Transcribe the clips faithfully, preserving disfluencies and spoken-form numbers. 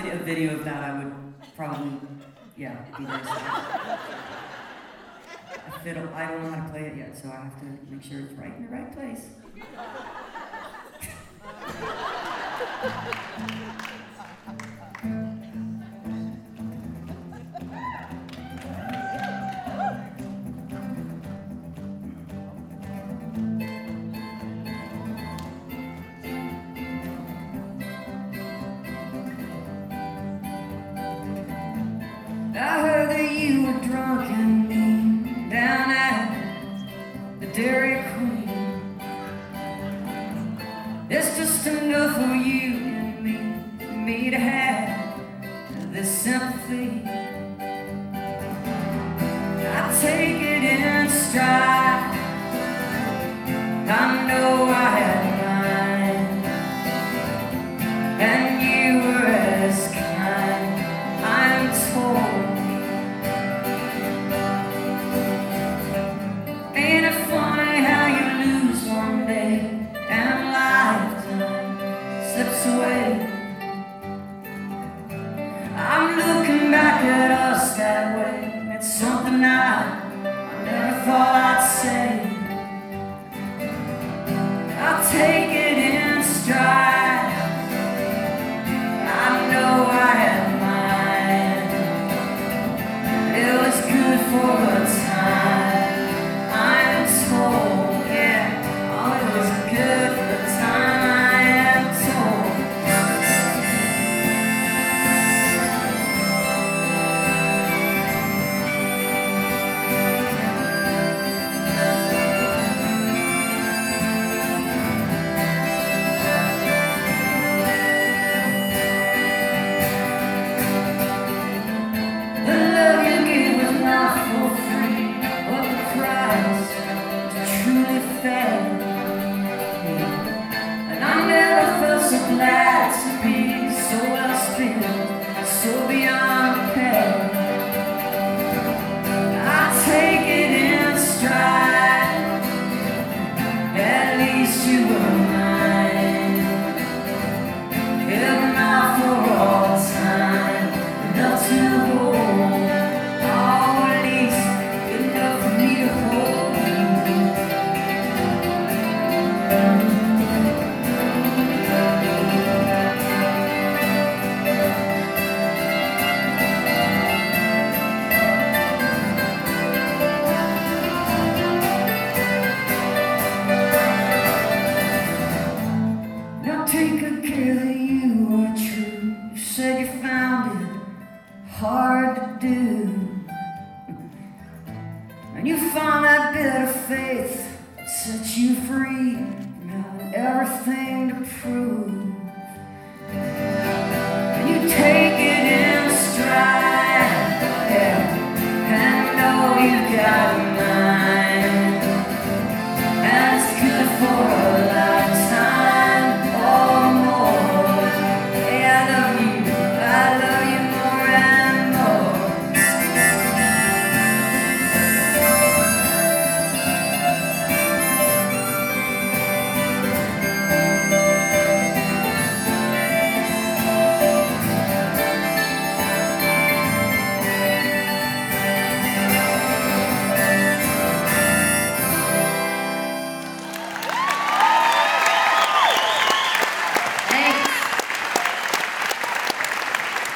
a video of that, I would probably, yeah, be there. I, fiddle, I don't know how to play it yet, so I have to make sure it's right in the right place. I heard that you were drunk and mean down at the Dairy Queen. It's just enough for you and me, for me to have this sympathy. I take it in stride. I know I had mine, and you were as kind, I'm told. Ain't it funny how you lose one day and a lifetime slips away? I'm looking back at us that way. It's something I, I never thought I'd say. I'll take it in stride. I know I had mine. It was good for a time. And I never felt so glad to be so well spent, so beyond repair. I take it in stride. At least you were mine. If not for all time, enough to hold. Oh, at least enough for me to hold you. Take good care that you are true. You said you found it hard to do, and you found that bit of faith that set you free from having everything to prove. And you take it in stride, yeah, and know you got mine, and it's good for a lifetime.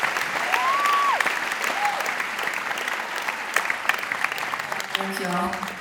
Thanks, y'all.